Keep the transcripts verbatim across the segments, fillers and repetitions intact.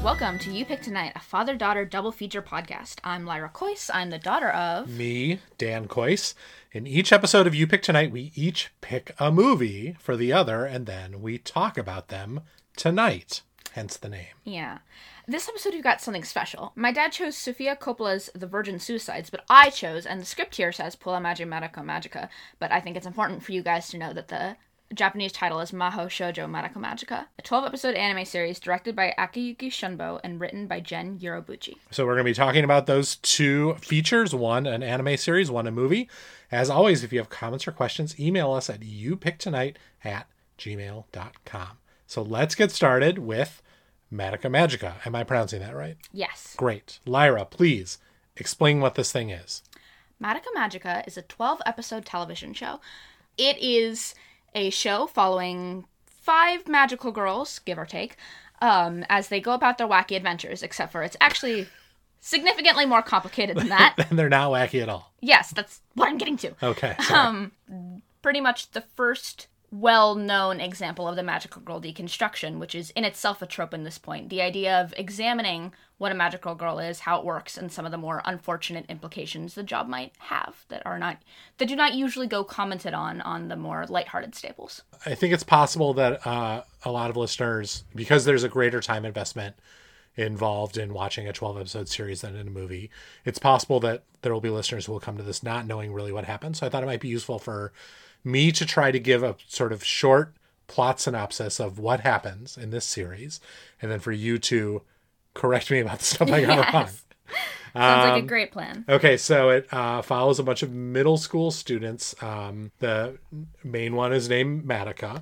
Welcome to You Pick Tonight, a father-daughter double feature podcast. I'm Lyra Coyce. I'm the daughter of... Me, Dan Coyce. In each episode of You Pick Tonight, we each pick a movie for the other, and then we talk about them tonight. Hence the name. Yeah. This episode, we've got something special. My dad chose Sofia Coppola's The Virgin Suicides, but I chose, and the script here says Puella Magi Mariko Magica, but I think it's important for you guys to know that the Japanese title is Maho Shoujo Mariko Magica, a twelve-episode anime series directed by Akiyuki Shunbo and written by Gen Yorobuchi. So we're going to be talking about those two features, one an anime series, one a movie. As always, if you have comments or questions, email us at youpicktonight at gmail dot com. So let's get started with Madoka Magica. Am I pronouncing that right? Yes. Great. Lyra, please explain what this thing is. Madoka Magica is a twelve-episode television show. It is a show following five magical girls, give or take, um, as they go about their wacky adventures, except for it's actually significantly more complicated than that. And they're not wacky at all. Yes, that's what I'm getting to. Okay. Sorry. Um, pretty much the first well-known example of the magical girl deconstruction, which is in itself a trope in this point. The idea of examining what a magical girl is, how it works, and some of the more unfortunate implications the job might have that are not, that do not usually go commented on on the more lighthearted staples. I think it's possible that uh, a lot of listeners, because there's a greater time investment involved in watching a twelve-episode series than in a movie, it's possible that there will be listeners who will come to this not knowing really what happened. So I thought it might be useful for me to try to give a sort of short plot synopsis of what happens in this series, and then for you to correct me about the stuff I got Yes. wrong. Sounds Um, like a great plan. Okay, so it uh, follows a bunch of middle school students. Um, the main one is named Madoka.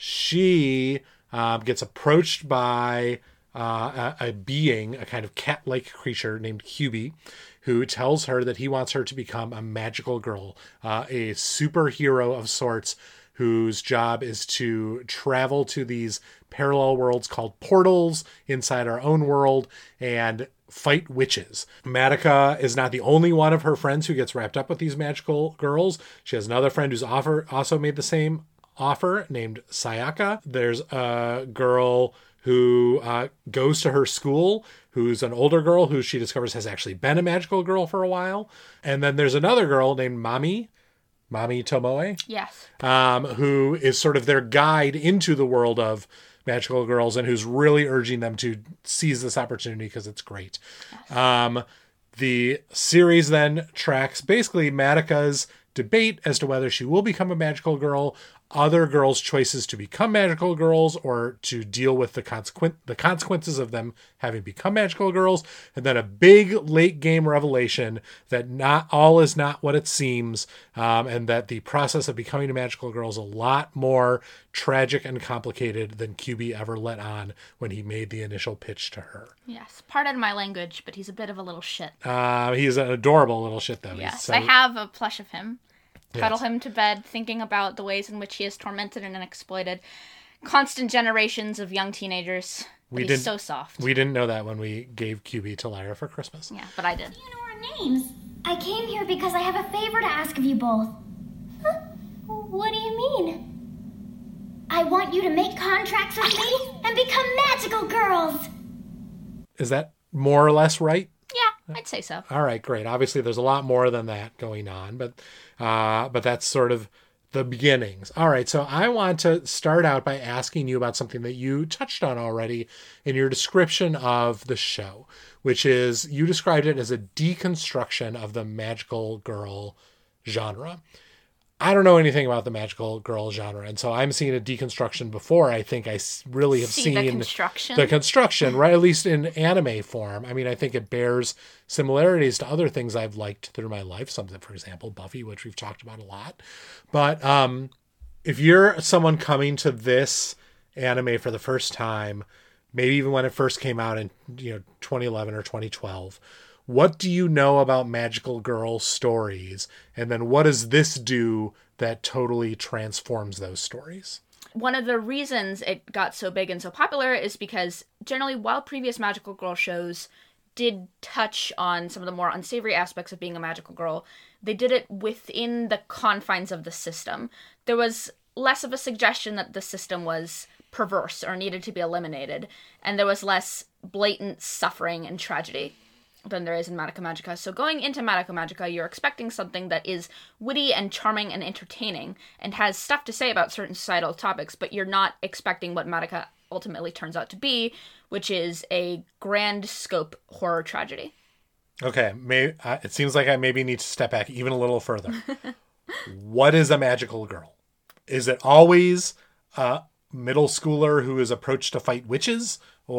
She um, gets approached by uh, a, a being, a kind of cat-like creature named Kyubi, who tells her that he wants her to become a magical girl, uh, a superhero of sorts, whose job is to travel to these parallel worlds called portals inside our own world and fight witches. Madoka is not the only one of her friends who gets wrapped up with these magical girls. She has another friend who's offer, also made the same offer, named Sayaka. There's a girl who uh, goes to her school, who's an older girl who she discovers has actually been a magical girl for a while. And then there's another girl named Mami, Mami Tomoe, Yes. um, who is sort of their guide into the world of magical girls and who's really urging them to seize this opportunity because it's great. Yes. Um, the series then tracks basically Madoka's debate as to whether she will become a magical girl, other girls' choices to become magical girls or to deal with the consequent the consequences of them having become magical girls, and then a big late game revelation that not all is not what it seems, um, and that the process of becoming a magical girl is a lot more tragic and complicated than Kyubi ever let on when he made the initial pitch to her. Yes. Pardon my language, but he's a bit of a little shit. Uh, he is an adorable little shit, though. Yes. He's so- I have a plush of him. Cuddle Yes. him to bed, thinking about the ways in which he has tormented and exploited constant generations of young teenagers. But We he's didn't- so soft. We didn't know that when we gave Kyubi to Lyra for Christmas. Yeah, but I did. You know our names. I came here because I have a favor to ask of you both. Huh? What do you mean? I want you to make contracts with me and become magical girls. Is that more or less right? Yeah, I'd say so. All right, great. Obviously, there's a lot more than that going on, but uh, but that's sort of the beginnings. All right, so I want to start out by asking you about something that you touched on already in your description of the show, which is you described it as a deconstruction of the magical girl genre. I don't know anything about the magical girl genre, and so I'm seeing a deconstruction before I think I s- really have See seen the construction? the construction, right? At least in anime form. I mean, I think it bears similarities to other things I've liked through my life. Something, for example, Buffy, which we've talked about a lot. But um, if you're someone coming to this anime for the first time, maybe even when it first came out in you know twenty eleven or twenty twelve, what do you know about magical girl stories? And then what does this do that totally transforms those stories? One of the reasons it got so big and so popular is because generally while previous magical girl shows did touch on some of the more unsavory aspects of being a magical girl, they did it within the confines of the system. There was less of a suggestion that the system was perverse or needed to be eliminated, and there was less blatant suffering and tragedy than there is in Madoka Magica. So going into Madoka Magica, you're expecting something that is witty and charming and entertaining and has stuff to say about certain societal topics, but you're not expecting what Madoka ultimately turns out to be, which is a grand scope horror tragedy. Okay, may, uh, it seems like I maybe need to step back even a little further. What is a magical girl? Is it always a middle schooler who is approached to fight witches,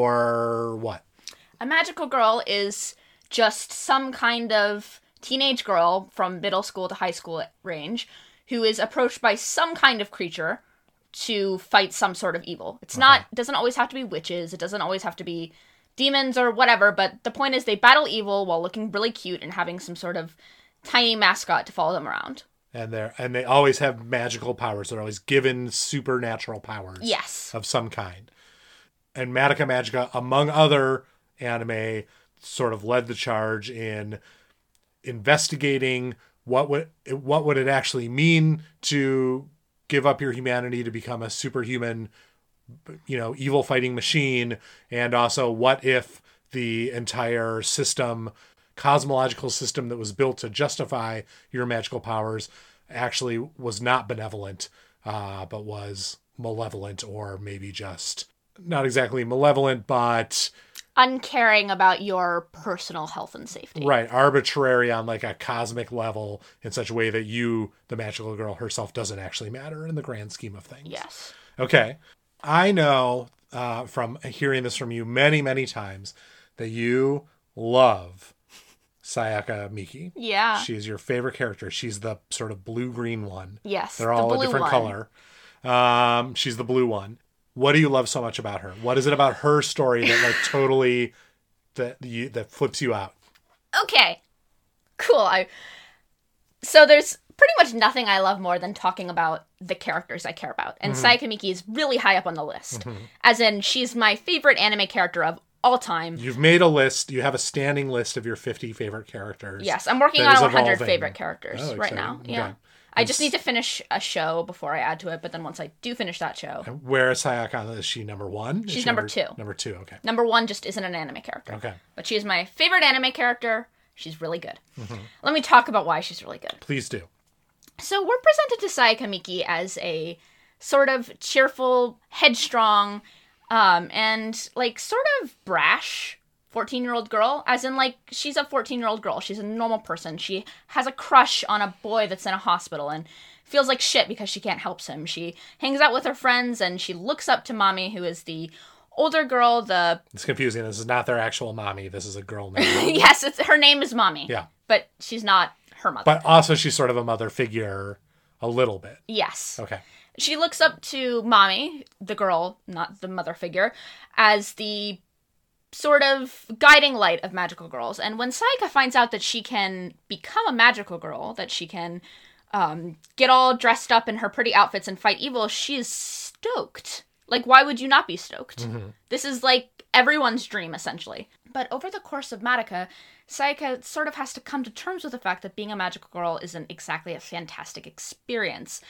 or what? A magical girl is just some kind of teenage girl from middle school to high school range who is approached by some kind of creature to fight some sort of evil. It's not, Okay. it doesn't always have to be witches, it doesn't always have to be demons or whatever, but the point is they battle evil while looking really cute and having some sort of tiny mascot to follow them around. And they and they always have magical powers. They're always given supernatural powers. Yes. Of some kind. And Madoka Magica, among other anime, sort of led the charge in investigating what would what would it actually mean to give up your humanity to become a superhuman, you know, evil fighting machine, and also what if the entire system, cosmological system that was built to justify your magical powers actually was not benevolent, uh, but was malevolent, or maybe just not exactly malevolent, but Uncaring about your personal health and safety. right, arbitrary on like a cosmic level in such a way that you, the magical girl herself, doesn't actually matter in the grand scheme of things. Yes. Okay. I know uh, from hearing this from you many, many times that you love Sayaka Miki. Yeah. She is your favorite character. She's the sort of blue-green one. Yes. They're the all a blue different one. color. Um, she's the blue one. What do you love so much about her? What is it about her story that like totally that you that flips you out? Okay. Cool. I So there's pretty much nothing I love more than talking about the characters I care about. And Mm-hmm. Sayaka Miki is really high up on the list. As in, she's my favorite anime character of all time. You've made a list. You have a standing list of your fifty favorite characters. Yes, I'm working that on is one hundred evolving. favorite characters Oh, right exciting. now. Okay. Yeah. I just need to finish a show before I add to it, but then once I do finish that show, Where is Sayaka on this? Is she number one? Is She's she number two. Number two, okay. number one just isn't an anime character. Okay. But she is my favorite anime character. She's really good. Mm-hmm. Let me talk about why she's really good. Please do. So we're presented to Sayaka Miki as a sort of cheerful, headstrong, um, and like sort of brash fourteen-year-old girl. As in, like, she's a fourteen-year-old girl. She's a normal person. She has a crush on a boy that's in a hospital and feels like shit because she can't help him. She hangs out with her friends and she looks up to Mami, who is the older girl, the... It's confusing. This is not their actual mommy. This is a girl name. yes, it's, her name is Mami. Yeah. But she's not her mother. But also she's sort of a mother figure a little bit. yes. Okay. She looks up to Mami, the girl, not the mother figure, as the sort of guiding light of magical girls. And when Sayaka finds out that she can become a magical girl, that she can um, get all dressed up in her pretty outfits and fight evil, she is stoked. Like, why would you not be stoked? Mm-hmm. This is like everyone's dream, essentially. But over the course of Madoka, Sayaka sort of has to come to terms with the fact that being a magical girl isn't exactly a fantastic experience.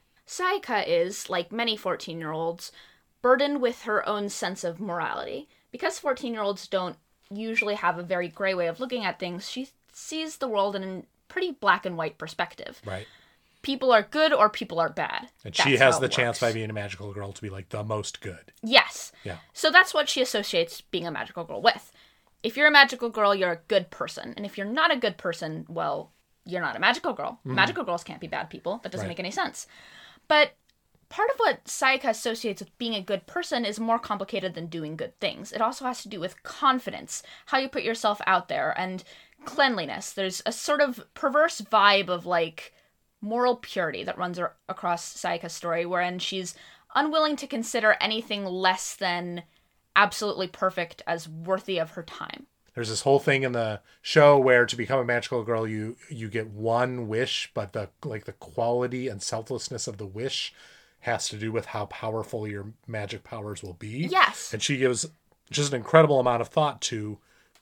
Sayaka is, like many fourteen-year-olds, burdened with her own sense of morality. Because fourteen-year-olds don't usually have a very gray way of looking at things, she sees the world in a pretty black and white perspective. Right. People are good or people are bad. And she That's has how the it chance works. by being a magical girl to be like the most good. Yes. Yeah. So that's what she associates being a magical girl with. If you're a magical girl, you're a good person. And if you're not a good person, well, you're not a magical girl. Magical girls can't be bad people. That doesn't Right. make any sense. But part of what Sayaka associates with being a good person is more complicated than doing good things. It also has to do with confidence, how you put yourself out there, and cleanliness. There's a sort of perverse vibe of, like, moral purity that runs ar- across Sayaka's story, wherein she's unwilling to consider anything less than absolutely perfect as worthy of her time. There's this whole thing in the show where to become a magical girl, you you get one wish, but the like the quality and selflessness of the wish has to do with how powerful your magic powers will be. Yes. And she gives just an incredible amount of thought to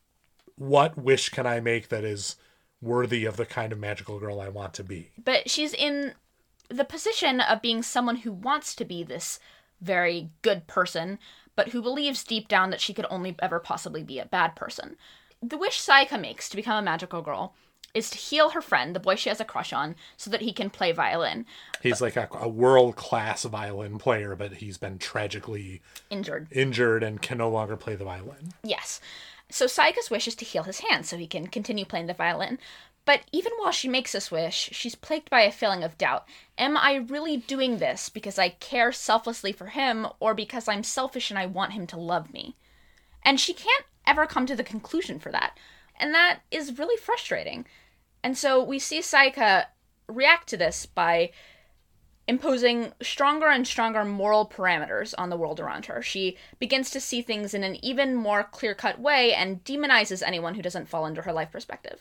what wish can I make that is worthy of the kind of magical girl I want to be. But she's in the position of being someone who wants to be this very good person, but who believes deep down that she could only ever possibly be a bad person. The wish Sayaka makes to become a magical girl is to heal her friend, the boy she has a crush on, so that he can play violin. He's like a, a world-class violin player, but he's been tragically Injured. injured and can no longer play the violin. Yes. So Sayaka's wish is to heal his hand so he can continue playing the violin. But even while she makes this wish, she's plagued by a feeling of doubt. Am I really doing this because I care selflessly for him, or because I'm selfish and I want him to love me? And she can't ever come to the conclusion for that. And that is really frustrating. And so we see Sayaka react to this by imposing stronger and stronger moral parameters on the world around her. She begins to see things in an even more clear-cut way and demonizes anyone who doesn't fall into her life perspective.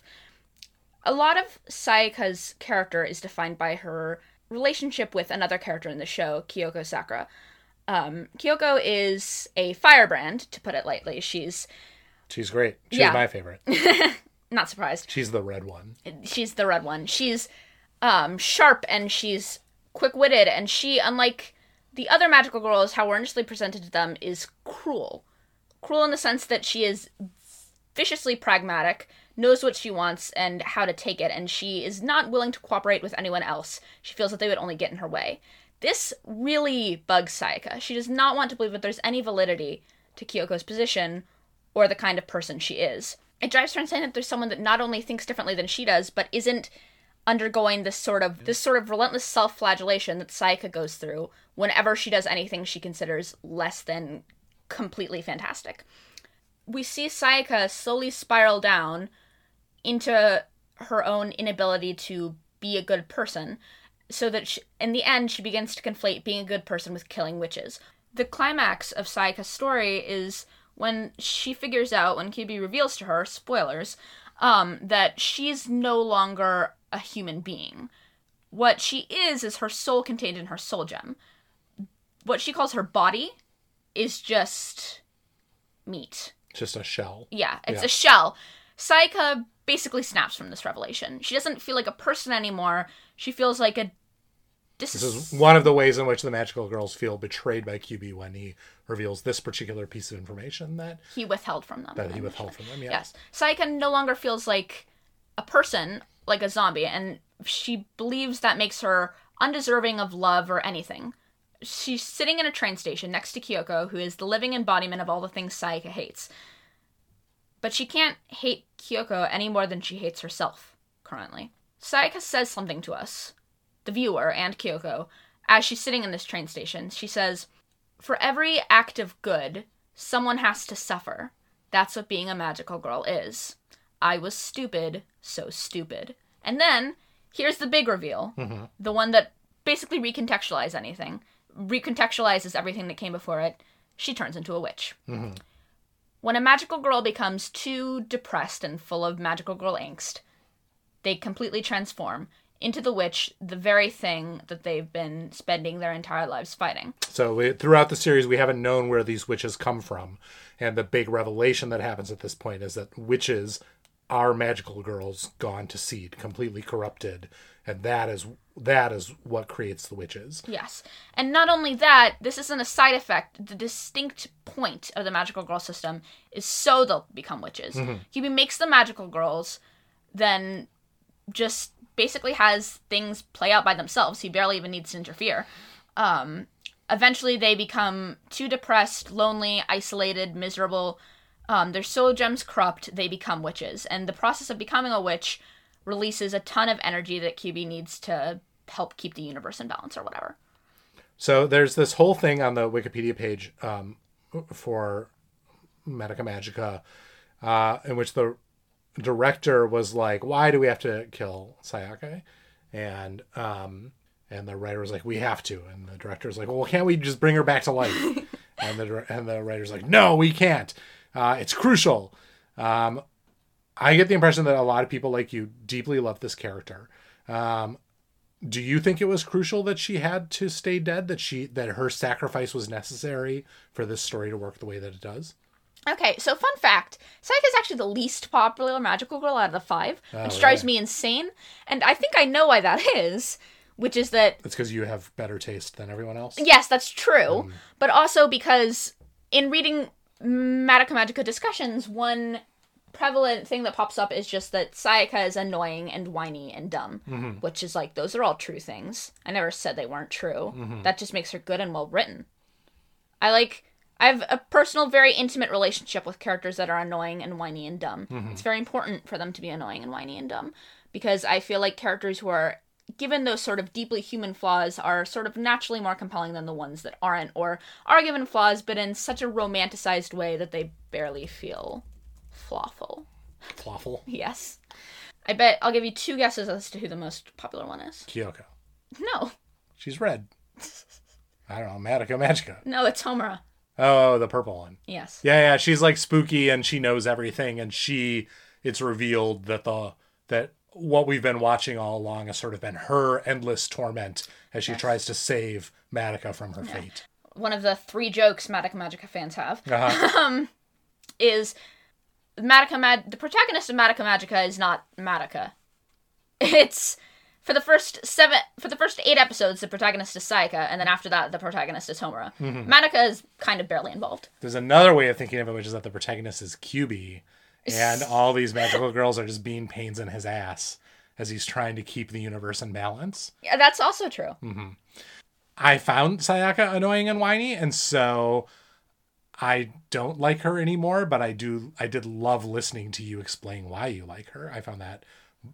A lot of Sayaka's character is defined by her relationship with another character in the show, Kyoko Sakura. Um, Kyoko is a firebrand, to put it lightly. She's... She's great. She's Yeah. my favorite. Not surprised. She's the red one. She's the red one. She's um, sharp and she's quick-witted, and she, unlike the other magical girls, how we're initially presented to them, is cruel. Cruel in the sense that she is viciously pragmatic, knows what she wants and how to take it, and she is not willing to cooperate with anyone else. She feels that they would only get in her way. This really bugs Sayaka. She does not want to believe that there's any validity to Kyoko's position or the kind of person she is. It drives her insane that there's someone that not only thinks differently than she does, but isn't undergoing this sort of this sort of relentless self-flagellation that Sayaka goes through whenever she does anything she considers less than completely fantastic. We see Sayaka slowly spiral down into her own inability to be a good person, so that she, in the end she begins to conflate being a good person with killing witches. The climax of Sayaka's story is when she figures out, when Kyuubi reveals to her, spoilers, um, that she's no longer a human being. What she is is her soul contained in her soul gem. What she calls her body is just meat. Just a shell. Yeah, it's Yeah. a shell. Sayaka basically snaps from this revelation. She doesn't feel like a person anymore. She feels like a... Dis- This is one of the ways in which the magical girls feel betrayed by Kyuubi when he reveals this particular piece of information that he withheld from them. that he withheld from them. Yeah. Yes. Sayaka no longer feels like a person, like a zombie, and she believes that makes her undeserving of love or anything. She's sitting in a train station next to Kyoko, who is the living embodiment of all the things Sayaka hates. But she can't hate Kyoko any more than she hates herself, currently. Sayaka says something to us, the viewer and Kyoko, as she's sitting in this train station. She says, "For every act of good, someone has to suffer. That's what being a magical girl is. I was stupid, so stupid." And then, here's the big reveal. Mm-hmm. The one that basically recontextualizes anything. Recontextualizes everything that came before it. She turns into a witch. Mm-hmm. When a magical girl becomes too depressed and full of magical girl angst, they completely transform into the witch, the very thing that they've been spending their entire lives fighting. So we, throughout the series, we haven't known where these witches come from. And the big revelation that happens at this point is that witches are magical girls gone to seed, completely corrupted. And that is that is what creates the witches. Yes. And not only that, this isn't a side effect. The distinct point of the magical girl system is so they'll become witches. Mm-hmm. Kyuubi makes them magical girls, then just basically has things play out by themselves. He barely even needs to interfere. Um, eventually they become too depressed, lonely, isolated, miserable. Um, their soul gems corrupt, they become witches. And the process of becoming a witch releases a ton of energy that Kyuubi needs to help keep the universe in balance or whatever. So there's this whole thing on the Wikipedia page um, for Madoka Magica uh, in which the director was like, why do we have to kill Sayaka? And um, and the writer was like, we have to. And the director was like, well, can't we just bring her back to life? and the and the writer's like, no, we can't. Uh, it's crucial. Um, I get the impression that a lot of people like you deeply love this character. Um, do you think it was crucial that she had to stay dead? That she that her sacrifice was necessary for this story to work the way that it does? Okay, so fun fact, Sayaka is actually the least popular magical girl out of the five, Oh, which drives really? me insane. And I think I know why that is. which is that... It's because you have better taste than everyone else? Yes, that's true. Um, but also because in reading Madoka Magica discussions, one prevalent thing that pops up is just that Sayaka is annoying and whiny and dumb, mm-hmm. which is like, those are all true things. I never said they weren't true. Mm-hmm. That just makes her good and well written. I like... I have a personal, very intimate relationship with characters that are annoying and whiny and dumb. Mm-hmm. It's very important for them to be annoying and whiny and dumb, because I feel like characters who are given those sort of deeply human flaws are sort of naturally more compelling than the ones that aren't, or are given flaws, but in such a romanticized way that they barely feel flawful. Flawful? Yes. I bet I'll give you two guesses as to who the most popular one is. Kyoko. No. She's red. I don't know, Madoka Magica. No, it's Homura. Oh, the purple one. Yes. Yeah, yeah, she's like spooky and she knows everything, and she, it's revealed that the, that what we've been watching all along has sort of been her endless torment as she yes. tries to save Madoka from her yeah. fate. One of the three jokes Madoka Magica fans have uh-huh. um, is Madoka Mag- the protagonist of Madoka Magica is not Madoka. It's for the first seven, for the first eight episodes, the protagonist is Sayaka, and then after that, the protagonist is Homura. Mm-hmm. Madoka is kind of barely involved. There's another way of thinking of it, which is that the protagonist is Kyuubi, and all these magical girls are just being pains in his ass as he's trying to keep the universe in balance. Yeah, that's also true. Mm-hmm. I found Sayaka annoying and whiny, and so I don't like her anymore, but I do. I did love listening to you explain why you like her. I found that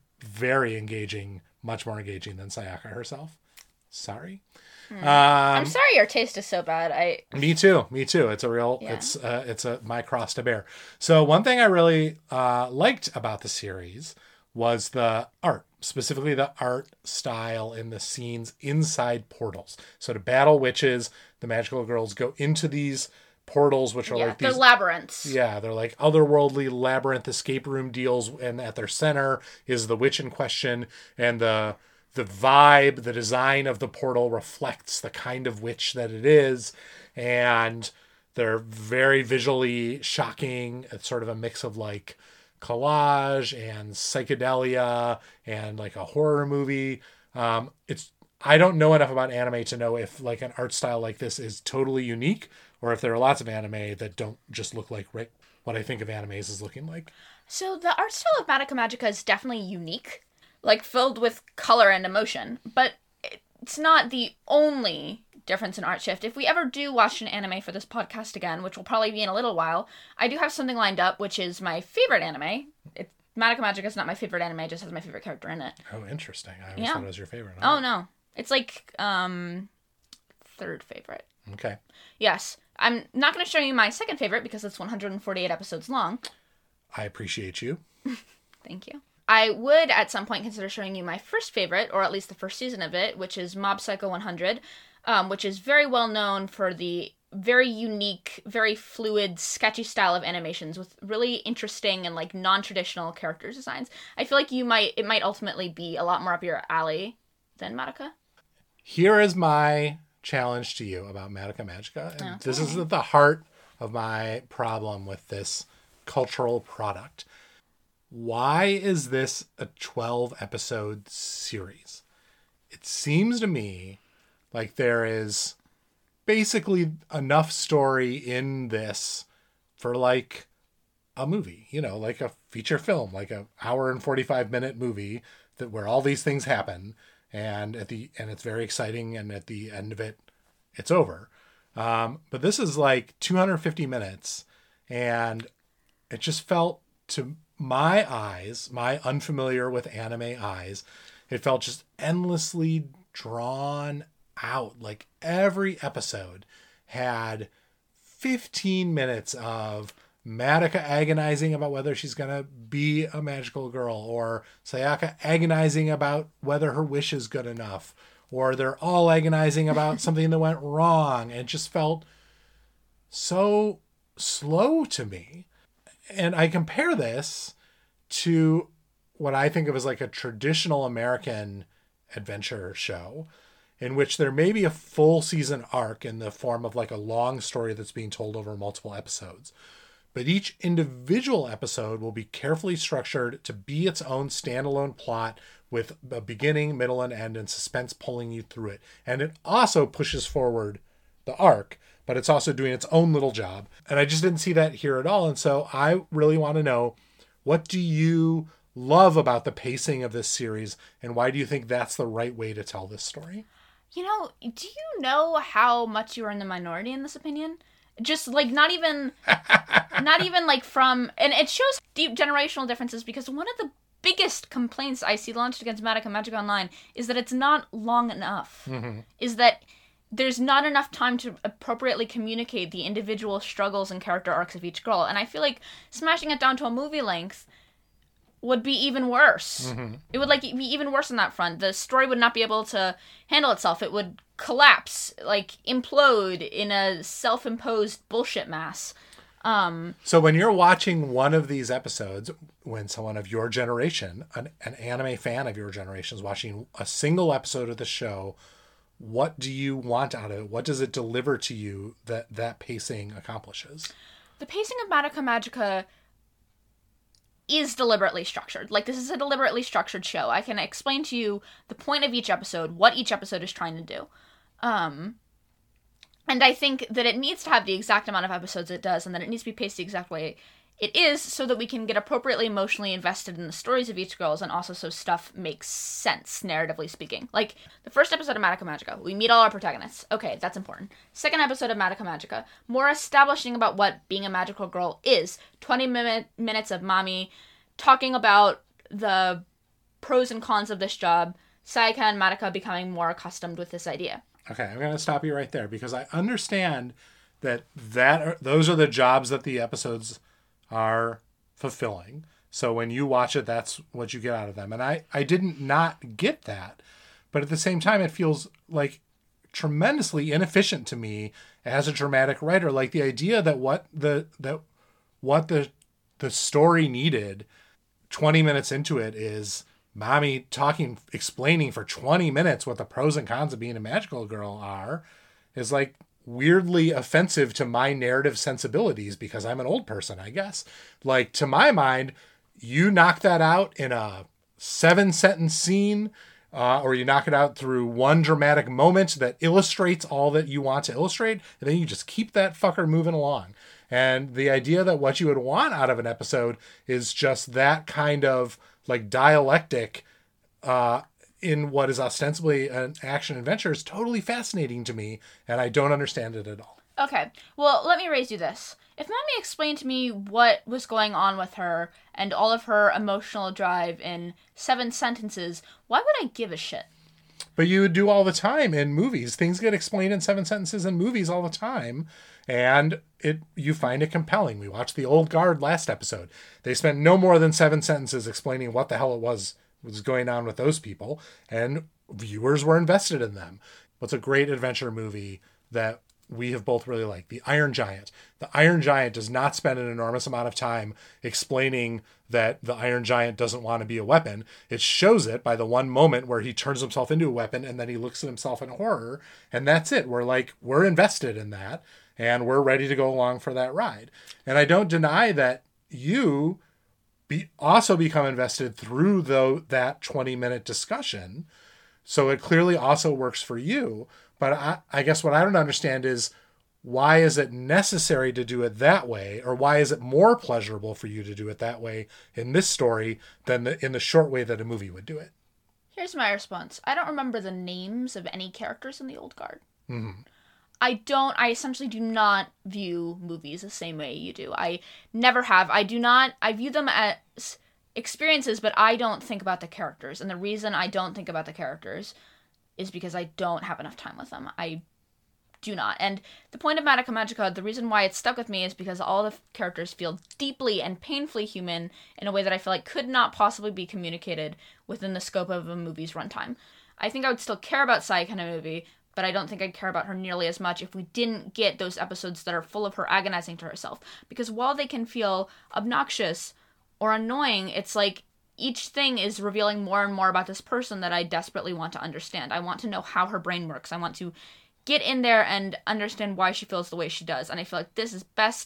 very engaging, much more engaging than Sayaka herself. Sorry. Mm. Um, I'm sorry your taste is so bad. I. Me too. Me too. It's a real. Yeah. It's uh, it's a my cross to bear. So one thing I really uh, liked about the series was the art, specifically the art style in the scenes inside portals. So to battle witches, the magical girls go into these portals, which are yeah, like these they're labyrinths. Yeah, they're like otherworldly labyrinth escape room deals, and at their center is the witch in question, and the the vibe, the design of the portal reflects the kind of witch that it is, and they're very visually shocking. It's sort of a mix of like collage and psychedelia and like a horror movie. Um, it's I don't know enough about anime to know if like an art style like this is totally unique, or if there are lots of anime that don't just look like right, what I think of animes as looking like. So the art style of Madoka Magica is definitely unique, like filled with color and emotion, but it's not the only difference in art shift. If we ever do watch an anime for this podcast again, which will probably be in a little while, I do have something lined up, which is my favorite anime. It's Madoka Magica is not my favorite anime, it just has my favorite character in it. Oh, interesting. I always yeah. thought it was your favorite. Oh, no. It's like, um, third favorite. Okay. Yes. I'm not going to show you my second favorite because it's one hundred forty-eight episodes long. I appreciate you. Thank you. I would at some point consider showing you my first favorite, or at least the first season of it, which is Mob Psycho one hundred, um, which is very well known for the very unique, very fluid, sketchy style of animations with really interesting and like non-traditional character designs. I feel like you might it might ultimately be a lot more up your alley than Madoka. Here is my challenge to you about Madoka Magica. And okay. This is at the heart of my problem with this cultural product. Why is this a twelve episode series? It seems to me like there is basically enough story in this for like a movie, you know, like a feature film, like a hour and forty-five minute movie that where all these things happen. And at the and it's very exciting, and at the end of it, it's over. Um, but this is like two hundred fifty minutes, and it just felt, to my eyes, my unfamiliar with anime eyes, it felt just endlessly drawn out. Like every episode had fifteen minutes of Madoka agonizing about whether she's going to be a magical girl, or Sayaka agonizing about whether her wish is good enough, or they're all agonizing about something that went wrong. It just felt so slow to me. And I compare this to what I think of as like a traditional American adventure show, in which there may be a full season arc in the form of like a long story that's being told over multiple episodes. but each individual episode will be carefully structured to be its own standalone plot with a beginning, middle, and end, and suspense pulling you through it. And it also pushes forward the arc, but it's also doing its own little job. And I just didn't see that here at all. And so I really want to know, what do you love about the pacing of this series, and why do you think that's the right way to tell this story? You know, do you know how much you are in the minority in this opinion? Just, like, not even, not even, like, from, and it shows deep generational differences, because one of the biggest complaints I see launched against Madoka Magica Online is that it's not long enough. Mm-hmm. Is that there's not enough time to appropriately communicate the individual struggles and character arcs of each girl. And I feel like smashing it down to a movie length would be even worse. Mm-hmm. It would, like, be even worse on that front. The story would not be able to handle itself. It would collapse, like, implode in a self-imposed bullshit mass. Um, so when you're watching one of these episodes, when someone of your generation, an, an anime fan of your generation, is watching a single episode of the show, what do you want out of it? What does it deliver to you that that pacing accomplishes? The pacing of Madoka Magica is deliberately structured. Like, this is a deliberately structured show. I can explain to you the point of each episode, what each episode is trying to do. Um, and I think that it needs to have the exact amount of episodes it does, and that it needs to be paced the exact way it is, so that we can get appropriately emotionally invested in the stories of each girls, and also so stuff makes sense, narratively speaking. Like, the first episode of Madoka Magica, we meet all our protagonists. Okay, that's important. Second episode of Madoka Magica, more establishing about what being a magical girl is. twenty minute, minutes of Mami talking about the pros and cons of this job, Sayaka and Madoka becoming more accustomed with this idea. Okay, I'm going to stop you right there, because I understand that, that are, those are the jobs that the episodes are fulfilling. So when you watch it, that's what you get out of them. And I, I didn't not get that. But at the same time, it feels like tremendously inefficient to me as a dramatic writer. Like, the idea that what the that what the the story needed twenty minutes into it is Mami talking, explaining for twenty minutes what the pros and cons of being a magical girl are, is like weirdly offensive to my narrative sensibilities, because I'm an old person, I guess. Like, to my mind, you knock that out in a seven sentence scene, uh, or you knock it out through one dramatic moment that illustrates all that you want to illustrate, and then you just keep that fucker moving along. And the idea that what you would want out of an episode is just that kind of, like, dialectic, uh, in what is ostensibly an action adventure is totally fascinating to me, and I don't understand it at all. Okay, well, let me raise you this. If Mami explained to me what was going on with her and all of her emotional drive in seven sentences, why would I give a shit? But you would do all the time in movies. Things get explained in seven sentences in movies all the time, and it you find it compelling. We watched The Old Guard last episode. They spent no more than seven sentences explaining what the hell it was was going on with those people, and viewers were invested in them. What's a great adventure movie that we have both really liked? The Iron Giant. The Iron Giant does not spend an enormous amount of time explaining that the Iron Giant doesn't want to be a weapon. It shows it by the one moment where he turns himself into a weapon, and then he looks at himself in horror, and that's it. We're like, we're invested in that, and we're ready to go along for that ride. And I don't deny that you be also become invested through though that twenty minute discussion. So it clearly also works for you. But I, I guess what I don't understand is, why is it necessary to do it that way? Or why is it more pleasurable for you to do it that way in this story than the, in the short way that a movie would do it? Here's my response. I don't remember the names of any characters in The Old Guard. Mm-hmm. I don't, I essentially do not view movies the same way you do. I never have. I do not, I view them as experiences, but I don't think about the characters. And the reason I don't think about the characters is because I don't have enough time with them. I do not. And the point of Madoka Magica, the reason why it stuck with me is because all the characters feel deeply and painfully human in a way that I feel like could not possibly be communicated within the scope of a movie's runtime. I think I would still care about Sayaka in a movie, but I don't think I'd care about her nearly as much if we didn't get those episodes that are full of her agonizing to herself. Because while they can feel obnoxious or annoying, it's like each thing is revealing more and more about this person that I desperately want to understand. I want to know how her brain works. I want to get in there and understand why she feels the way she does. And I feel like this is best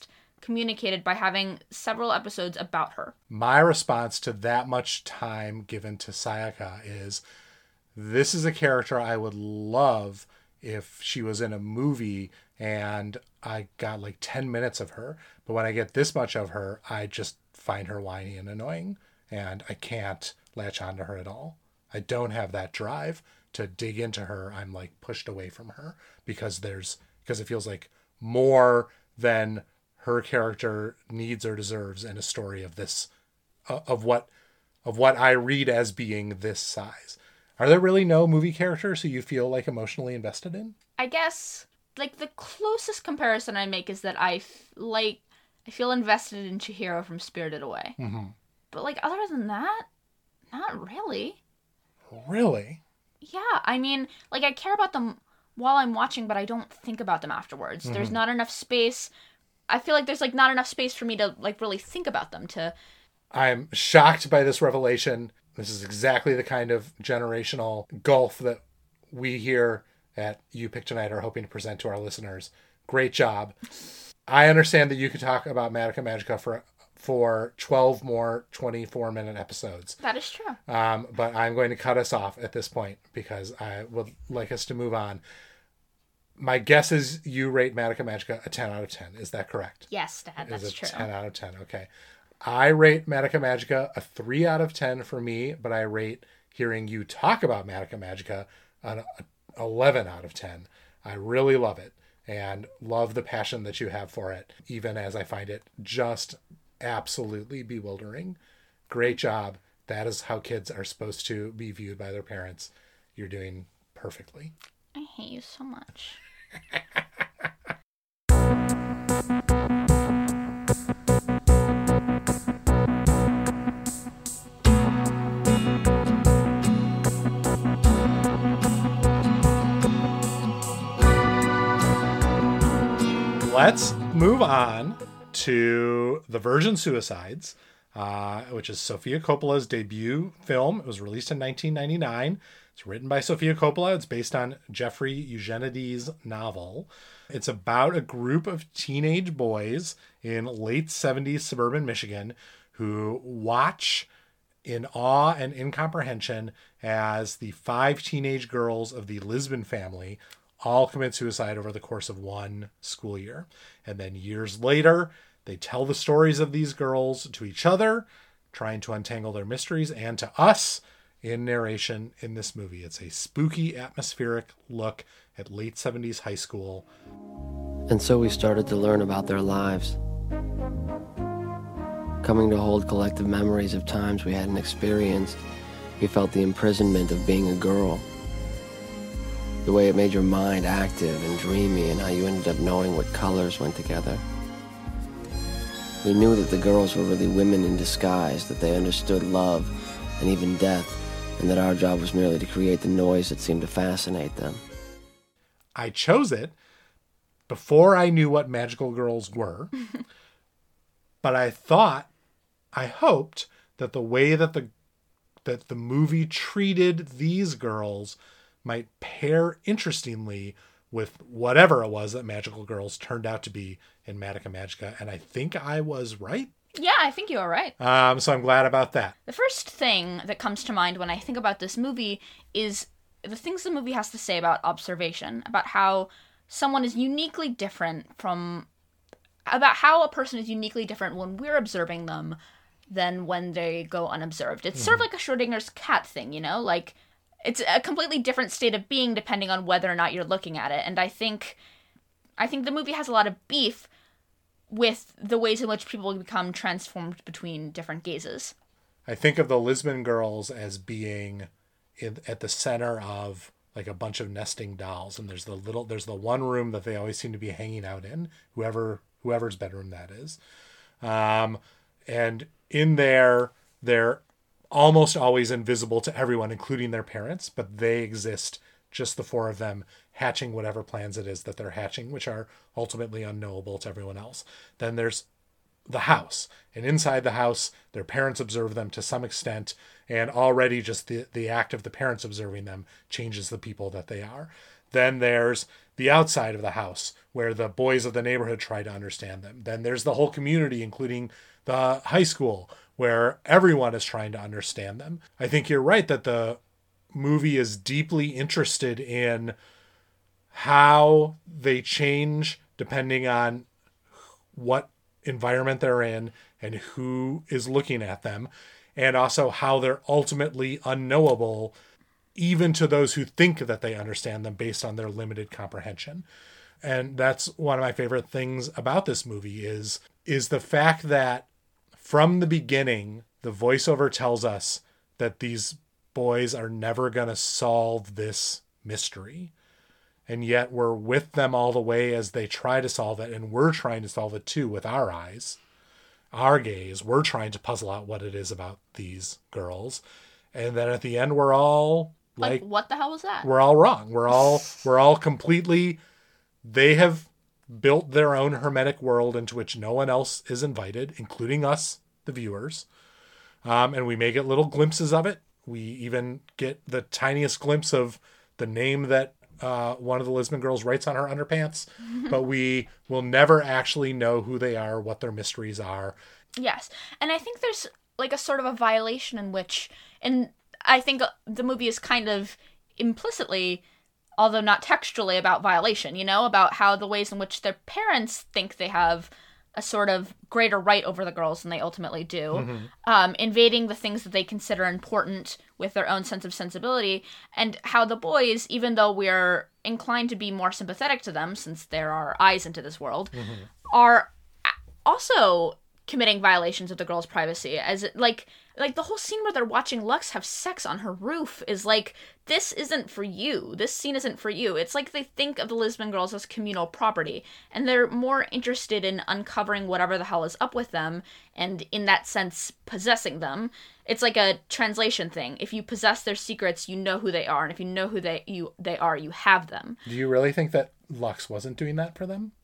communicated by having several episodes about her. My response to that much time given to Sayaka is, this is a character I would love if she was in a movie and I got like ten minutes of her. But when I get this much of her, I just find her whiny and annoying, and I can't latch onto her at all. I don't have that drive to dig into her. I'm like pushed away from her because there's, because it feels like more than her character needs or deserves in a story of this, uh, of what, of what I read as being this size. Are there really no movie characters who you feel like emotionally invested in? I guess, like, the closest comparison I make is that I, f- like, I feel invested in Chihiro from Spirited Away. Mm-hmm. But, like, other than that, not really. Really? Yeah, I mean, like, I care about them while I'm watching, but I don't think about them afterwards. Mm-hmm. There's not enough space. I feel like there's, like, not enough space for me to, like, really think about them to... I'm shocked by this revelation. This is exactly the kind of generational gulf that we here at You Pick Tonight are hoping to present to our listeners. Great job. I understand that you could talk about Madoka Magica for for twelve more twenty-four minute episodes. That is true. Um, but I'm going to cut us off at this point because I would like us to move on. My guess is you rate Madoka Magica a ten out of ten. Is that correct? Yes, Dad, that's is it true. ten out of ten, okay. I rate Madoka Magica a three out of ten for me, but I rate hearing you talk about Madoka Magica an eleven out of ten. I really love it and love the passion that you have for it, even as I find it just absolutely bewildering. Great job. That is how kids are supposed to be viewed by their parents. You're doing perfectly. I hate you so much. Let's move on to The Virgin Suicides, uh, which is Sofia Coppola's debut film. It was released in nineteen ninety-nine. It's written by Sofia Coppola. It's based on Jeffrey Eugenides' novel. It's about a group of teenage boys in late seventies suburban Michigan who watch in awe and incomprehension as the five teenage girls of the Lisbon family all commit suicide over the course of one school year. And then years later, they tell the stories of these girls to each other, trying to untangle their mysteries, and to us in narration in this movie. It's a spooky, atmospheric look at late seventies high school. And so we started to learn about their lives, coming to hold collective memories of times we hadn't experienced. We felt the imprisonment of being a girl, the way it made your mind active and dreamy, and how you ended up knowing what colors went together. We knew that the girls were really women in disguise, that they understood love and even death, and that our job was merely to create the noise that seemed to fascinate them. I chose it before I knew what magical girls were, but I thought, I hoped that the way that the that the movie treated these girls might pair interestingly with whatever it was that magical girls turned out to be in Madoka Magica, and I think I was right. Yeah, I think you are right. Um, so I'm glad about that. The first thing that comes to mind when I think about this movie is the things the movie has to say about observation, about how someone is uniquely different from, about how a person is uniquely different when we're observing them than when they go unobserved. It's mm-hmm. sort of like a Schrodinger's cat thing, you know? Like, it's a completely different state of being depending on whether or not you're looking at it. And I think, I think the movie has a lot of beef with the ways in which people become transformed between different gazes. I think of the Lisbon girls as being in, at the center of like a bunch of nesting dolls, and there's the little there's the one room that they always seem to be hanging out in, whoever whoever's bedroom that is, um, and in there they're almost always invisible to everyone, including their parents, but they exist, just the four of them, hatching whatever plans it is that they're hatching, which are ultimately unknowable to everyone else. Then there's the house, and inside the house, their parents observe them to some extent, and already just the, the act of the parents observing them changes the people that they are. Then there's the outside of the house, where the boys of the neighborhood try to understand them. Then there's the whole community, including the high school, where everyone is trying to understand them. I think you're right that the movie is deeply interested in how they change depending on what environment they're in and who is looking at them, and also how they're ultimately unknowable even to those who think that they understand them based on their limited comprehension. And that's one of my favorite things about this movie is is the fact that from the beginning, the voiceover tells us that these boys are never going to solve this mystery. And yet we're with them all the way as they try to solve it. And we're trying to solve it too with our eyes, our gaze. We're trying to puzzle out what it is about these girls. And then at the end, we're all like, like what the hell was that? We're all wrong. We're all, we're all completely, they have built their own hermetic world into which no one else is invited, including us, the viewers. Um, and we may get little glimpses of it. We even get the tiniest glimpse of the name that uh, one of the Lisbon girls writes on her underpants, but we will never actually know who they are, what their mysteries are. Yes. And I think there's like a sort of a violation in which, and I think the movie is kind of implicitly, although not textually, about violation, you know, about how the ways in which their parents think they have a sort of greater right over the girls than they ultimately do, mm-hmm. um, invading the things that they consider important with their own sense of sensibility, and how the boys, even though we're inclined to be more sympathetic to them, since they're our eyes into this world, mm-hmm. are also committing violations of the girls' privacy. As it, like, like the whole scene where they're watching Lux have sex on her roof is like, this isn't for you. This scene isn't for you. It's like they think of the Lisbon girls as communal property, and they're more interested in uncovering whatever the hell is up with them, and in that sense, possessing them. It's like a translation thing. If you possess their secrets, you know who they are, and if you know who they you they are, you have them. Do you really think that Lux wasn't doing that for them?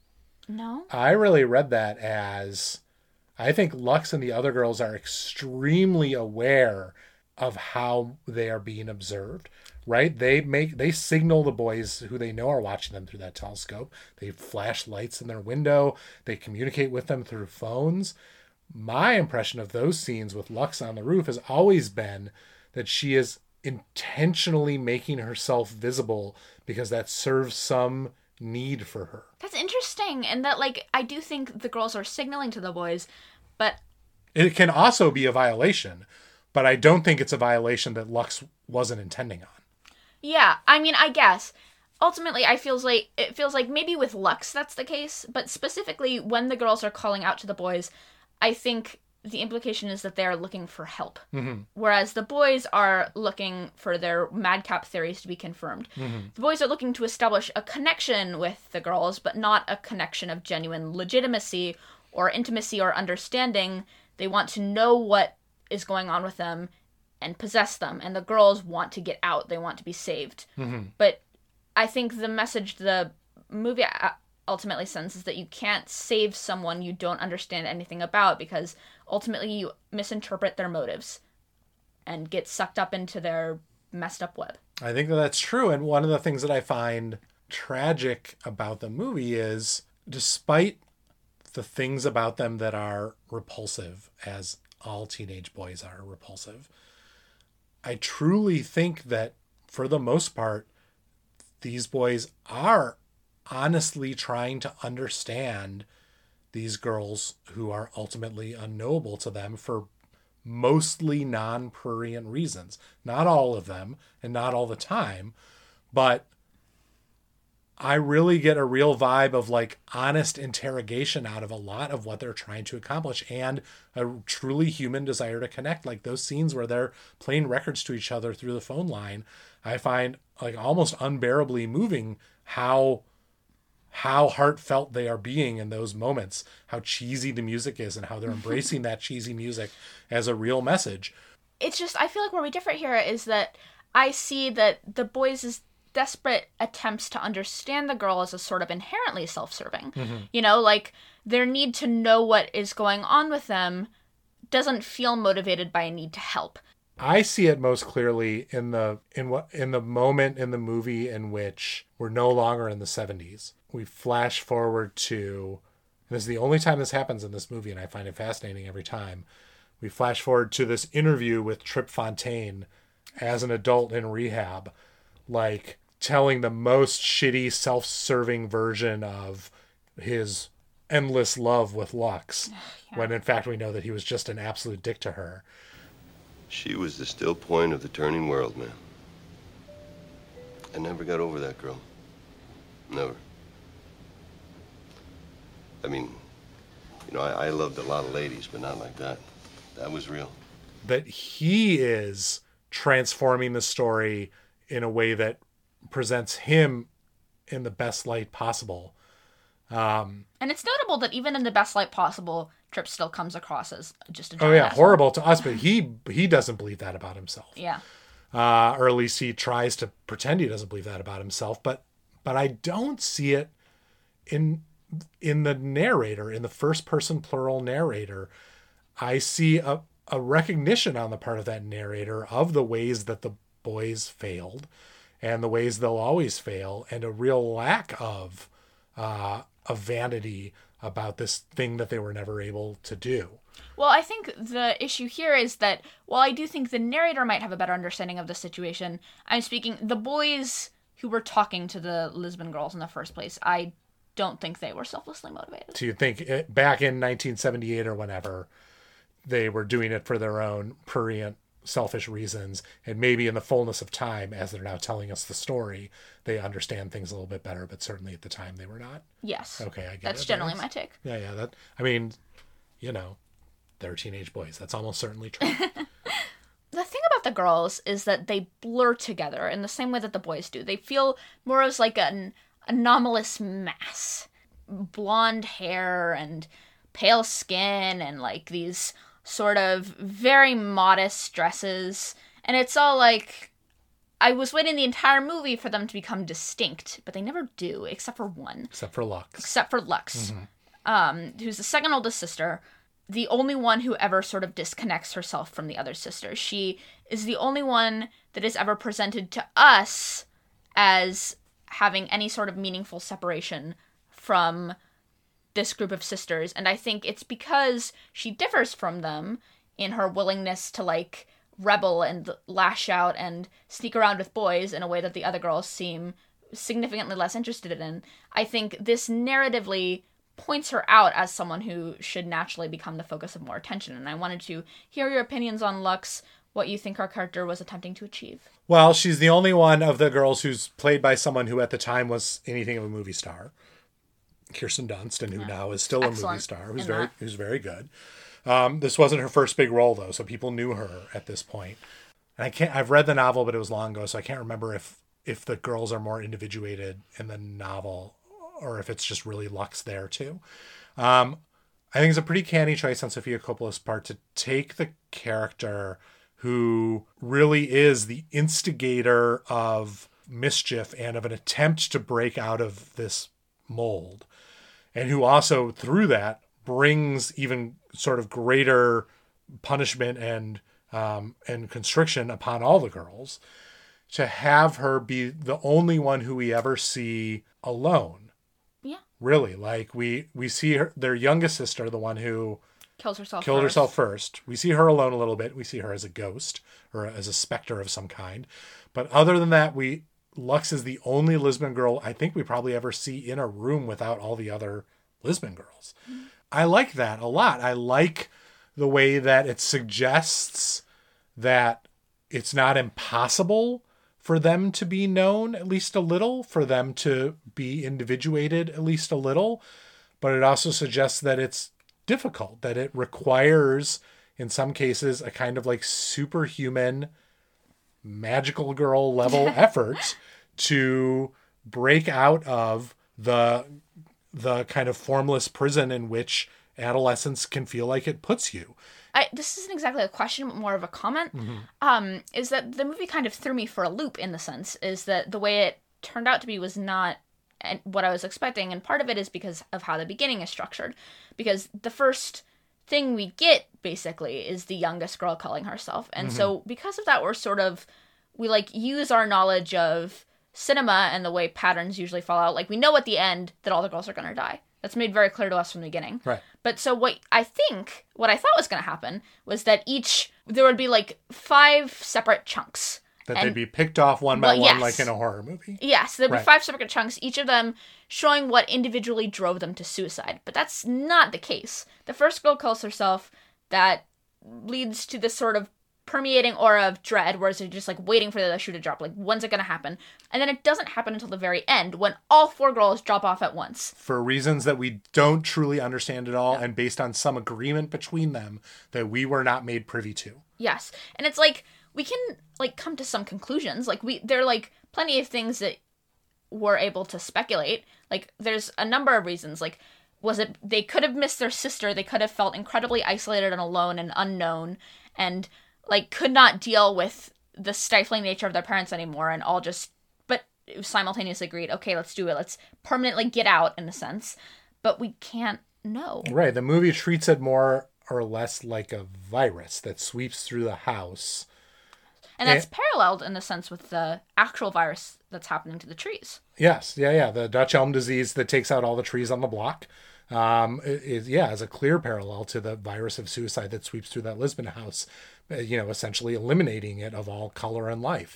No. I really read that as, I think Lux and the other girls are extremely aware of how they are being observed, right? They make, they signal the boys who they know are watching them through that telescope. They flash lights in their window. They communicate with them through phones. My impression of those scenes with Lux on the roof has always been that she is intentionally making herself visible because that serves some need for her. That's interesting. And that, like, I do think the girls are signaling to the boys, but it can also be a violation, but I don't think it's a violation that Lux wasn't intending on. Yeah, I mean, I guess ultimately I feels like it feels like maybe with Lux that's the case, but specifically when the girls are calling out to the boys, I think the implication is that they're looking for help. Mm-hmm. Whereas the boys are looking for their madcap theories to be confirmed. Mm-hmm. The boys are looking to establish a connection with the girls, but not a connection of genuine legitimacy or intimacy or understanding. They want to know what is going on with them and possess them. And the girls want to get out. They want to be saved. Mm-hmm. But I think the message the movie ultimately sends is that you can't save someone you don't understand anything about, because ultimately you misinterpret their motives and get sucked up into their messed up web. I think that that's true. And one of the things that I find tragic about the movie is, despite the things about them that are repulsive, as all teenage boys are repulsive, I truly think that for the most part, these boys are honestly trying to understand these girls who are ultimately unknowable to them for mostly non-prurient reasons. Not all of them, and not all the time, but I really get a real vibe of like honest interrogation out of a lot of what they're trying to accomplish, and a truly human desire to connect. Like those scenes where they're playing records to each other through the phone line, I find like almost unbearably moving how how heartfelt they are being in those moments, how cheesy the music is, and how they're embracing that cheesy music as a real message. It's just, I feel like where we differ here is that I see that the boys' desperate attempts to understand the girl as a sort of inherently self-serving. Mm-hmm. You know, like their need to know what is going on with them doesn't feel motivated by a need to help. I see it most clearly in the in what in the moment in the movie in which we're no longer in the seventies. We flash forward to, and this is the only time this happens in this movie, and I find it fascinating every time. We flash forward to this interview with Trip Fontaine as an adult in rehab, like telling the most shitty, self-serving version of his endless love with Lux, yeah. when in fact we know that he was just an absolute dick to her. She was the still point of the turning world, man. I never got over that girl. Never. I mean, you know, I, I loved a lot of ladies, but not like that. That was real. That he is transforming the story in a way that presents him in the best light possible. Um, and it's notable that even in the best light possible, Trip still comes across as just a giant oh yeah, asshole. horrible to us, but he he doesn't believe that about himself. Yeah. Uh, or at least he tries to pretend he doesn't believe that about himself. But but I don't see it in in the narrator, in the first person plural narrator. I see a, a recognition on the part of that narrator of the ways that the boys failed and the ways they'll always fail, and a real lack of uh, of vanity about this thing that they were never able to do. Well, I think the issue here is that while I do think the narrator might have a better understanding of the situation, I'm speaking the boys who were talking to the Lisbon girls in the first place. I don't think they were selflessly motivated. So you think it, back in nineteen seventy-eight or whenever, they were doing it for their own prurient, selfish reasons, and maybe in the fullness of time, as they're now telling us the story, they understand things a little bit better, but certainly at the time they were not. Yes. Okay, I get That's it. generally That's, my take. Yeah, yeah. That I mean, you know, they're teenage boys. That's almost certainly true. The thing about the girls is that they blur together in the same way that the boys do. They feel more as like an anomalous mass. Blonde hair and pale skin and like these sort of very modest dresses. And it's all like, I was waiting the entire movie for them to become distinct, but they never do, except for one. Except for Lux. Except for Lux, mm-hmm. um, who's the second oldest sister, the only one who ever sort of disconnects herself from the other sisters. She is the only one that is ever presented to us as having any sort of meaningful separation from this group of sisters. And I think it's because she differs from them in her willingness to like rebel and lash out and sneak around with boys in a way that the other girls seem significantly less interested in. I think this narratively points her out as someone who should naturally become the focus of more attention. And I wanted to hear your opinions on Lux, what you think our character was attempting to achieve. Well, she's the only one of the girls who's played by someone who at the time was anything of a movie star. Kirsten Dunst, and who yeah. now is still Excellent a movie star, who's very that. who's very good. Um, this wasn't her first big role though, so people knew her at this point. And I can't. I've read the novel, but it was long ago, so I can't remember if if the girls are more individuated in the novel or if it's just really Lux there too. Um, I think it's a pretty canny choice on Sofia Coppola's part to take the character who really is the instigator of mischief and of an attempt to break out of this mold, and who also through that brings even sort of greater punishment and um, and constriction upon all the girls, to have her be the only one who we ever see alone. Yeah. Really, like we we see her, their youngest sister, the one who kills herself killed first. herself first. We see her alone a little bit. We see her as a ghost or as a specter of some kind. But other than that, we Lux is the only Lisbon girl I think we probably ever see in a room without all the other Lisbon girls. Mm-hmm. I like that a lot. I like the way that it suggests that it's not impossible for them to be known at least a little, for them to be individuated at least a little, but it also suggests that it's difficult, that it requires, in some cases, a kind of like superhuman magical girl level effort to break out of the the kind of formless prison in which adolescence can feel like it puts you. I, this isn't exactly a question, but more of a comment. Mm-hmm. Um, is that the movie kind of threw me for a loop in the sense is that the way it turned out to be was not what I was expecting, and part of it is because of how the beginning is structured. Because the first thing we get, basically, is the youngest girl calling herself. And mm-hmm. so because of that, we're sort of, we, like, use our knowledge of cinema and the way patterns usually fall out. Like, we know at the end that all the girls are going to die. That's made very clear to us from the beginning. Right. But so what I think, what I thought was going to happen was that each, there would be like five separate chunks. That and, they'd be picked off one by well, one, yes. like in a horror movie. Yes, there'd right. be five separate chunks, each of them showing what individually drove them to suicide. But that's not the case. The first girl calls herself, that leads to this sort of permeating aura of dread, whereas they're just like waiting for the shoe to drop, like when's it gonna happen? And then it doesn't happen until the very end, when all four girls drop off at once for reasons that we don't truly understand at all, yeah. and based on some agreement between them that we were not made privy to. Yes. And it's like we can like come to some conclusions, like we there are like plenty of things that we're able to speculate. Like there's a number of reasons, like was it they could have missed their sister, they could have felt incredibly isolated and alone and unknown, and like, could not deal with the stifling nature of their parents anymore, and all just, but simultaneously agreed, okay, let's do it. Let's permanently get out, in a sense. But we can't know. Right. The movie treats it more or less like a virus that sweeps through the house. And that's and, paralleled, in a sense, with the actual virus that's happening to the trees. Yes. Yeah, yeah. The Dutch elm disease that takes out all the trees on the block. Um, is, yeah, is a clear parallel to the virus of suicide that sweeps through that Lisbon house, you know, essentially eliminating it of all color and life.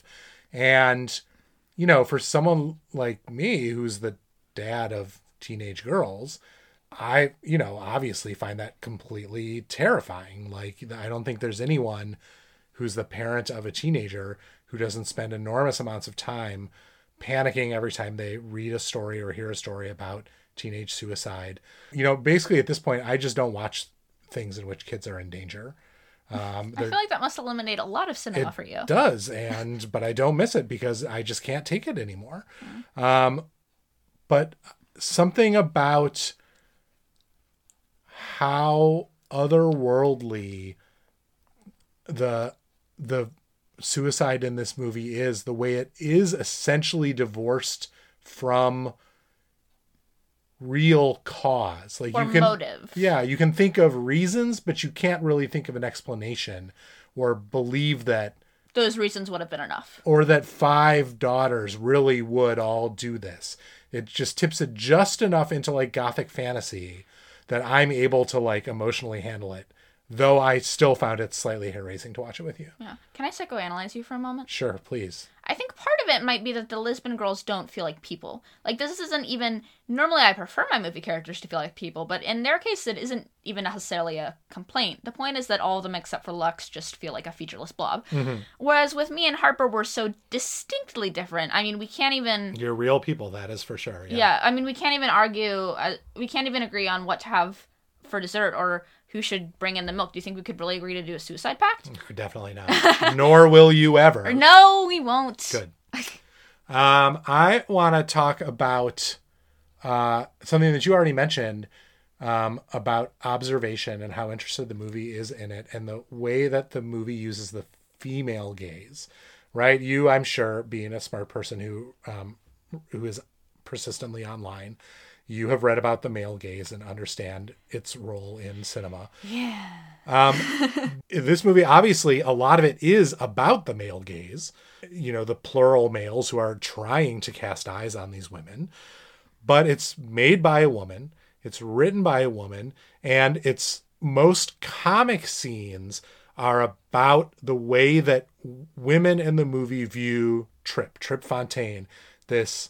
And, you know, for someone like me, who's the dad of teenage girls, I, you know, obviously find that completely terrifying. Like, I don't think there's anyone who's the parent of a teenager who doesn't spend enormous amounts of time panicking every time they read a story or hear a story about teenage suicide. You know, basically at this point, I just don't watch things in which kids are in danger. Um, I feel like that must eliminate a lot of cinema it for you. Does, and but I don't miss it because I just can't take it anymore. Mm. Um, but something about how otherworldly the the suicide in this movie is, the way it is essentially divorced from real cause, like or you can motive. Yeah, you can think of reasons, but you can't really think of an explanation or believe that those reasons would have been enough, or that five daughters really would all do this. It just tips it just enough into like gothic fantasy that I'm able to like emotionally handle it, though I still found it slightly hair-raising to watch it with you. Yeah. Can I psychoanalyze you for a moment? Sure, please. I think part of it might be that the Lisbon girls don't feel like people. Like, this isn't even... Normally, I prefer my movie characters to feel like people, but in their case, it isn't even necessarily a complaint. The point is that all of them, except for Lux, just feel like a featureless blob. Mm-hmm. Whereas with me and Harper, we're so distinctly different. I mean, we can't even... You're real people, that is for sure. Yeah, yeah I mean, we can't even argue... Uh, we can't even agree on what to have for dessert or who should bring in the milk. Do you think we could really agree to do a suicide pact? Definitely not. Nor will you ever. No, we won't. Good. um, I want to talk about uh, something that you already mentioned um, about observation and how interested the movie is in it and the way that the movie uses the female gaze, right? You, I'm sure, being a smart person who um, who is persistently online, you have read about the male gaze and understand its role in cinema. Yeah. Um, this movie, obviously, a lot of it is about the male gaze. You know, the plural males who are trying to cast eyes on these women. But it's made by a woman. It's written by a woman. And its most comic scenes are about the way that women in the movie view Trip, Trip Fontaine, this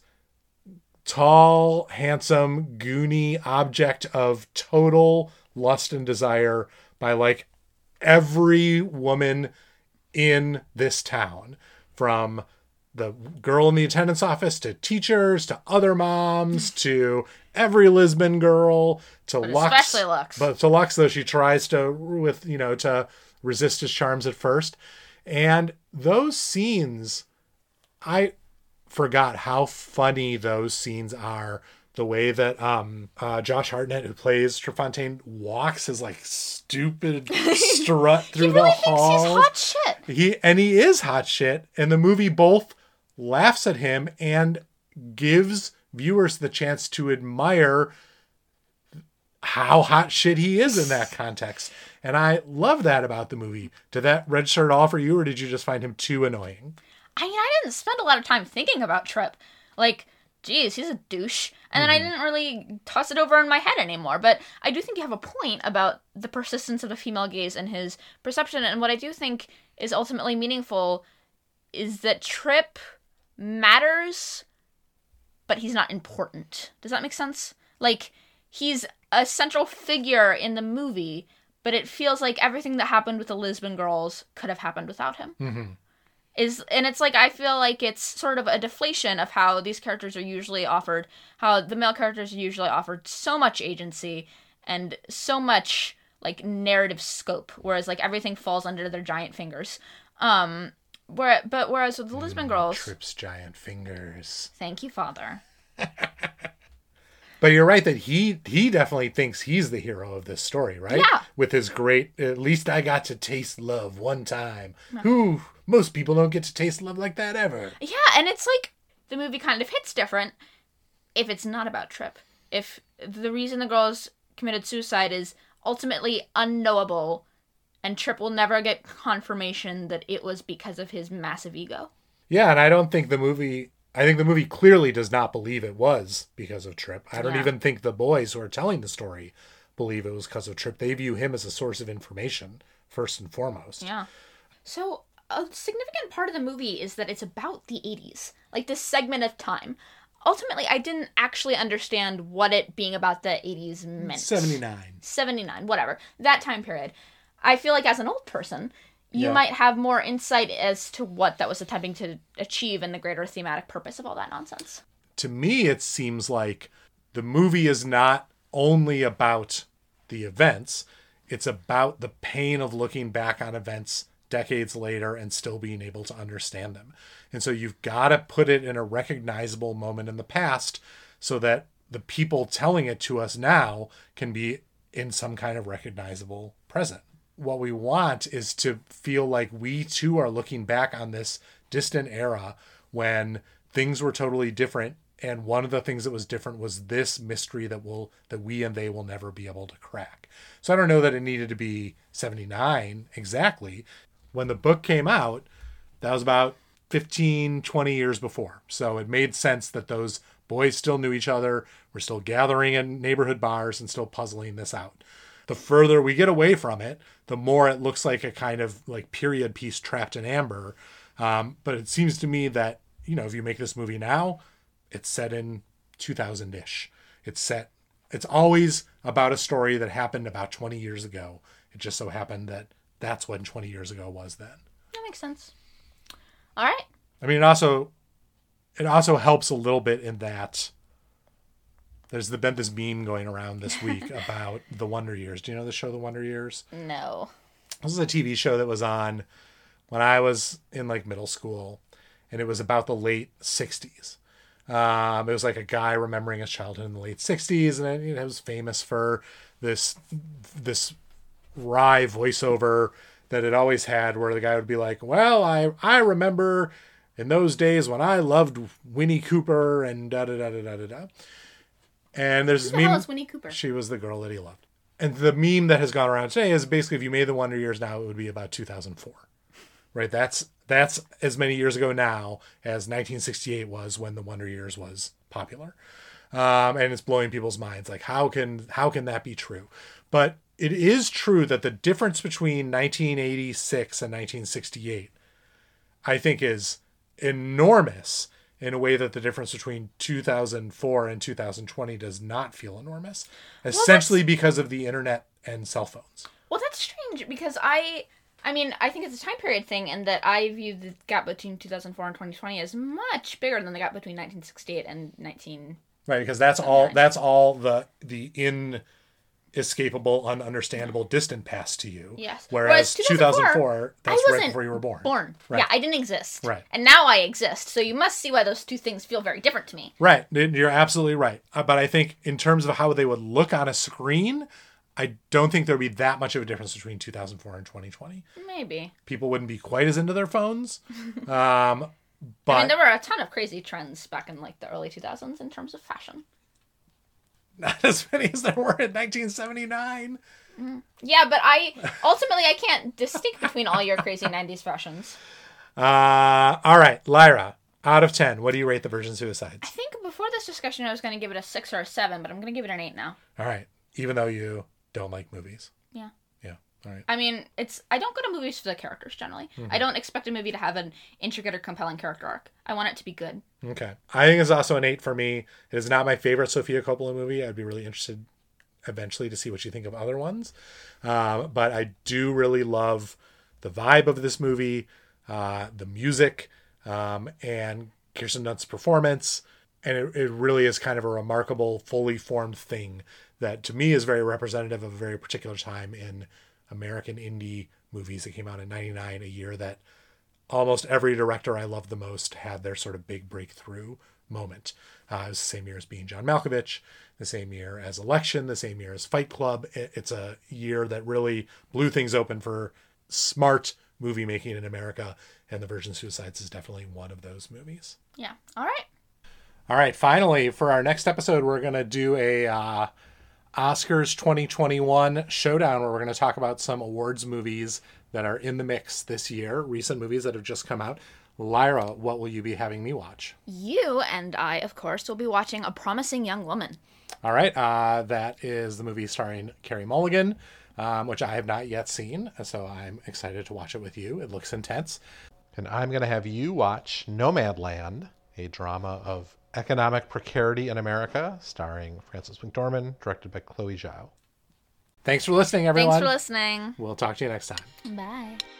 tall, handsome, goony object of total lust and desire by like every woman in this town, from the girl in the attendance office to teachers to other moms to every Lisbon girl to but Lux. Especially Lux. But to Lux, though, she tries to with you know to resist his charms at first. And those scenes, I forgot how funny those scenes are. The way that um, uh, Josh Hartnett, who plays Trip Fontaine, walks his like stupid strut through he really the thinks halls. He's hot shit. He and he is hot shit. And the movie both laughs at him and gives viewers the chance to admire how hot shit he is in that context. And I love that about the movie. Did that register at all for you, or did you just find him too annoying? I mean, I didn't spend a lot of time thinking about Trip. Like, geez, he's a douche. And then mm-hmm. I didn't really toss it over in my head anymore. But I do think you have a point about the persistence of the female gaze and his perception. And what I do think is ultimately meaningful is that Trip matters, but he's not important. Does that make sense? Like, he's a central figure in the movie, but it feels like everything that happened with the Lisbon girls could have happened without him. Mm-hmm. Is and it's like, I feel like it's sort of a deflation of how these characters are usually offered, how the male characters are usually offered so much agency and so much, like, narrative scope, whereas, like, everything falls under their giant fingers. Um, where, but whereas with the Lisbon mm, girls... Trip's giant fingers. Thank you, Father. But you're right that he he definitely thinks he's the hero of this story, right? Yeah. With his great, at least I got to taste love one time. No. Who, most people don't get to taste love like that ever. Yeah, and it's like, the movie kind of hits different if it's not about Trip. If the reason the girls committed suicide is ultimately unknowable, and Trip will never get confirmation that it was because of his massive ego. Yeah, and I don't think the movie... I think the movie clearly does not believe it was because of Trip. I don't yeah. even think the boys who are telling the story believe it was because of Trip. They view him as a source of information, first and foremost. Yeah. So a significant part of the movie is that it's about the eighties, like this segment of time. Ultimately, I didn't actually understand what it being about the eighties meant. seventy-nine. seventy-nine, whatever. That time period. I feel like as an old person... you yeah. might have more insight as to what that was attempting to achieve and the greater thematic purpose of all that nonsense. To me, it seems like the movie is not only about the events, it's about the pain of looking back on events decades later and still being able to understand them. And so you've got to put it in a recognizable moment in the past so that the people telling it to us now can be in some kind of recognizable present. What we want is to feel like we too are looking back on this distant era when things were totally different, and one of the things that was different was this mystery that will that we and they will never be able to crack. So I don't know that it needed to be seventy-nine exactly. When the book came out, that was about fifteen, twenty years before. So it made sense that those boys still knew each other, were still gathering in neighborhood bars and still puzzling this out. The further we get away from it, the more it looks like a kind of like period piece trapped in amber. Um, but it seems to me that, you know, if you make this movie now, it's set in two thousand-ish. It's set, it's always about a story that happened about twenty years ago. It just so happened that that's when twenty years ago was then. That makes sense. All right. I mean, it also, it also helps a little bit in that there's been this meme going around this week about the Wonder Years. Do you know the show The Wonder Years? No. This is a T V show that was on when I was in like middle school, and it was about the late sixties. Um, it was like a guy remembering his childhood in the late sixties, and it, it was famous for this this wry voiceover that it always had, where the guy would be like, "Well, I I remember in those days when I loved Winnie Cooper and da da da da da da da." And there's Who this the hell meme. is Winnie Cooper? She was the girl that he loved. And the meme that has gone around today is basically, if you made the Wonder Years now, it would be about two thousand four, right? That's that's as many years ago now as nineteen sixty-eight was when the Wonder Years was popular, um, and it's blowing people's minds. Like, how can how can that be true? But it is true that the difference between nineteen eighty-six and nineteen sixty-eight, I think, is enormous. In a way that the difference between two thousand four and two thousand twenty does not feel enormous. Essentially well, because of the internet and cell phones. Well, that's strange because I, I mean, I think it's a time period thing, and that I view the gap between two thousand four and twenty twenty as much bigger than the gap between nineteen sixty-eight and nineteen. Right, because that's all. That's all the the inescapable, ununderstandable, distant past to you. Yes. Whereas, Whereas two thousand four, that's I right wasn't before you were born. Born. Right. Yeah, I didn't exist. Right. And now I exist. So you must see why those two things feel very different to me. Right. You're absolutely right. Uh, but I think in terms of how they would look on a screen, I don't think there would be that much of a difference between two thousand four and twenty twenty. Maybe. People wouldn't be quite as into their phones. um, but I mean, there were a ton of crazy trends back in like the early two thousands in terms of fashion. Not as many as there were in nineteen seventy-nine. Yeah, but I ultimately I can't distinct between all your crazy nineties fashions. Uh, all right, Lyra, out of ten, what do you rate The Virgin Suicides? I think before this discussion I was going to give it a six or a seven, but I'm going to give it an eight now. All right, even though you don't like movies. Yeah. Yeah, all right. I mean, it's I don't go to movies for the characters generally. Mm-hmm. I don't expect a movie to have an intricate or compelling character arc. I want it to be good. Okay. I think it's also an eight for me. It is not my favorite Sofia Coppola movie. I'd be really interested eventually to see what you think of other ones. Um, but I do really love the vibe of this movie, uh, the music, um, and Kirsten Dunst's performance. And it, it really is kind of a remarkable, fully formed thing that to me is very representative of a very particular time in American indie movies that came out in ninety-nine, a year that almost every director I love the most had their sort of big breakthrough moment. Uh, it was the same year as Being John Malkovich, the same year as Election, the same year as Fight Club. It's a year that really blew things open for smart movie making in America, and The Virgin Suicides is definitely one of those movies. Yeah. All right. All right. Finally, for our next episode, we're going to do a uh, Oscars twenty twenty-one showdown where we're going to talk about some awards movies that are in the mix this year, recent movies that have just come out. Lyra, what will you be having me watch? You and I, of course, will be watching A Promising Young Woman. All right. Uh, that is the movie starring Carey Mulligan, um, which I have not yet seen, so I'm excited to watch it with you. It looks intense. And I'm going to have you watch Nomadland, a drama of economic precarity in America, starring Frances McDormand, directed by Chloe Zhao. Thanks for listening, everyone. Thanks for listening. We'll talk to you next time. Bye.